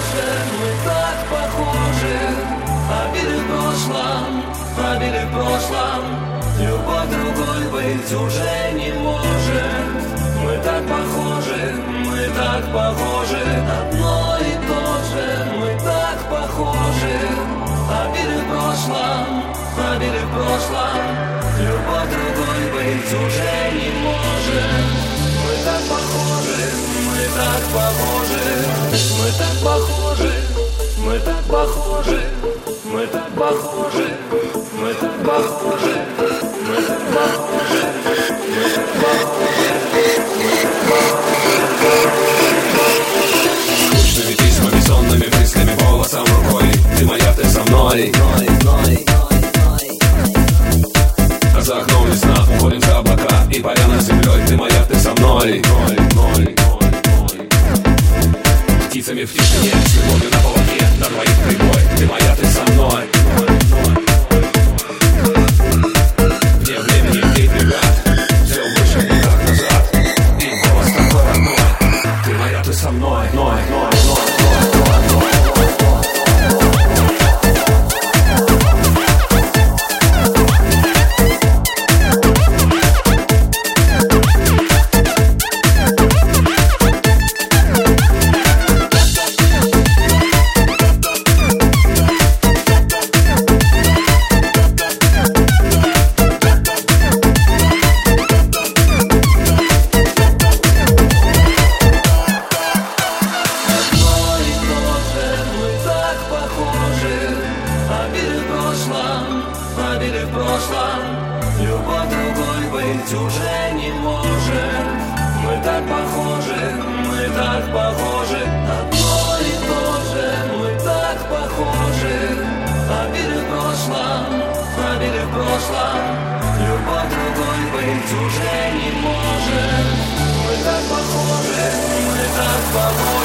тоже, мы так похожи. Обиды в прошлом, обиды в прошлом. Любовь другой быть уже не может. Мы так похожи, мы так похожи. Одно и то же, мы так похожи. Обиды в прошлом, обиды в прошлом. Любовь другой быть уже не может. Мы так похожи, мы так похожи. Мы так похожи, мы так похожи. Мы так похожи, мы так похожи. Мы так похожи, мы так похожи. Скучными письмами, сонными мыслями, волосом рукой. Ты моя, ты со мной. А за окном весна, уходим за облака и паря над землей. Ты моя, ты со мной. Птицами в тишине, с любовью на поводке, на двоих прибой. Ты моя, ты со мной. Вне времени, где преград, все выше и так назад. И голос такой родной. Ты моя, ты со мной. Обиды в прошлом, любовь другой быть уже не может. Мы так похожи, мы так похожи. Одно и то же, мы так похожи. Обиды в прошлом, обиды в прошлом. Любовь другой быть уже не может. Мы так похожи, мы так похожи.